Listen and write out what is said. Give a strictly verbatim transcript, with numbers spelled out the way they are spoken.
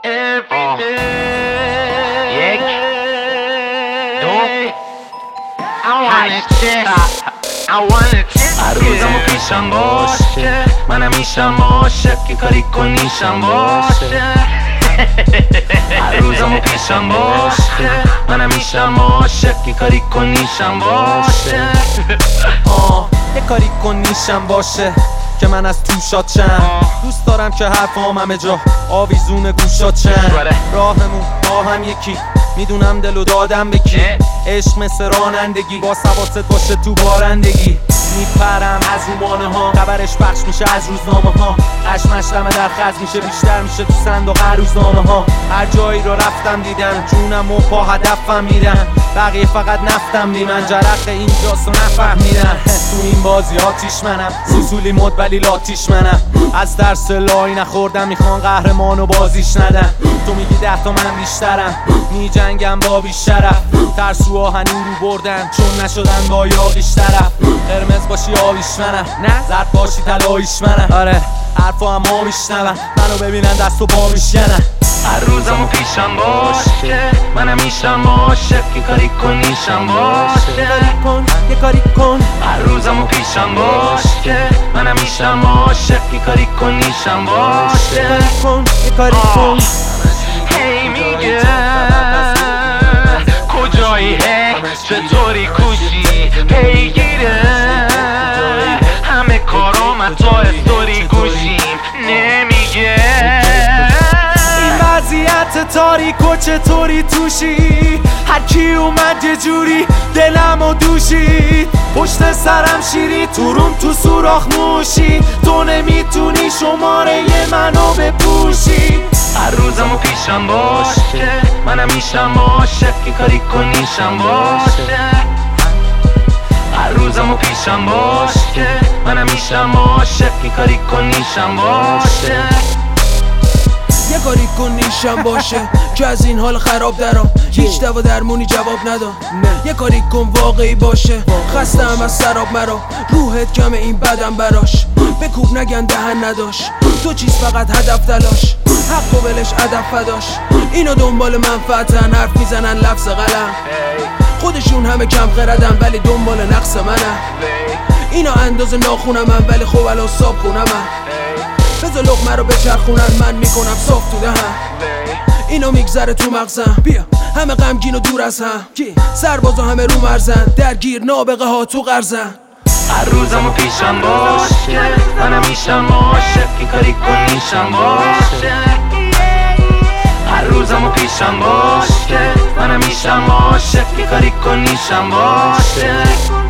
آه. یک دو هر روزمو پیشم باشه، منم میشم عاشق که کاری کنیشم باشه. هر روزمو پیشم باشه، منم میشم عاشق که کاری کنیشم باشه. آه یه کاری کنیشم باشه که من از تو شاد شم. دوست دارم که حرفام همه جا آویزون گوشات شم. راهمون با هم یکی، میدونم دلو دادم به کی. عشق مثل رانندگی، با حواست باشه تو بارندگی. میپرم از رومانه ها، خبرش پخش میشه از روزنامه ها. خشمش دمه در خز میشه، بیشتر میشه تو صندوق هر روزنامه ها. هر جایی رو رفتم دیدم، جونم و پا هدفم میرن. بقیه فقط نفتم بیمن، جرق اینجاست و نفهمیدن. تو این بازی آتیش منم، سوسولی مد ولی لاتیش منم. از درس لای نخوردم، میخوان قهرمانو بازیش ندن. تو میگی ده تا من بیشترم، میجنگم با بیشرف. ترسو آهنین رو بردن چون نشدن با یاقیش طرف. قرمز باشی آبیش منم، نه زرد باشی طلاییش منم. آره حرفا هم ها میشنون، منو ببینن دست و پا میشکنن. هر روزمو پیشم باشه، منم میشم عاشق که کاری کنیشم باشه. یه کاری کن، یه کاری کن. هر روزمو پیشم باشه، منم میشم عاشق که کاری کنیشم باشه. یه کاری کن، یه کاری کن. هی میگه کجایی، هی چطوری کوشی پیگیره. همه کارام تو استوری گوشیم نمیگه. این وضعیت تاریک و چطوری توشی؟ هر کی اومد یه جوری دلمو دوشید. پشت سرم شیری، تو روم تو سوراخ موشی. تو نمیتونی شماره منو بپوشی. هر روزمو پیشم باشه، منم میشم عاشق که کاری کنیشم باشه. هر روزمو پیشم باشه، منم میشم عاشق که کاری کنیشم باشه. یه کاری کنیشم باشه که از این حال خراب درام. هیچ دوا درمونی جواب نداد. یه کاری کن واقعی باشه، خستم از سراب مرا. روحت کمه این بدم براش، بکوب نگن دهن نداشت. تو چیز فقط هدف تلاش، حق و ولش ادب فداش. اینو دنبال منفعتن، حرف میزنن لفظ قلم. خودشون همه کم خردن ولی دنبال نقص منم. اینا اندازه ناخونمن ولی خب الان صاحب خونمن. بذار لقمه رو بچرخونن، من میکنم صاف تو دهن. اینا میگذره تو مغزم، بیا همه غمگین و دور از هم. سربازا همه رو مرزن، درگیر نابغه ها تو غرزن. هر روزمو پیشم باشه، منم میشم عاشق که کاری کنیشم باشه. هر روزمو پیشم باشه، منم میشم عاشق که کاری کنیشم باشه.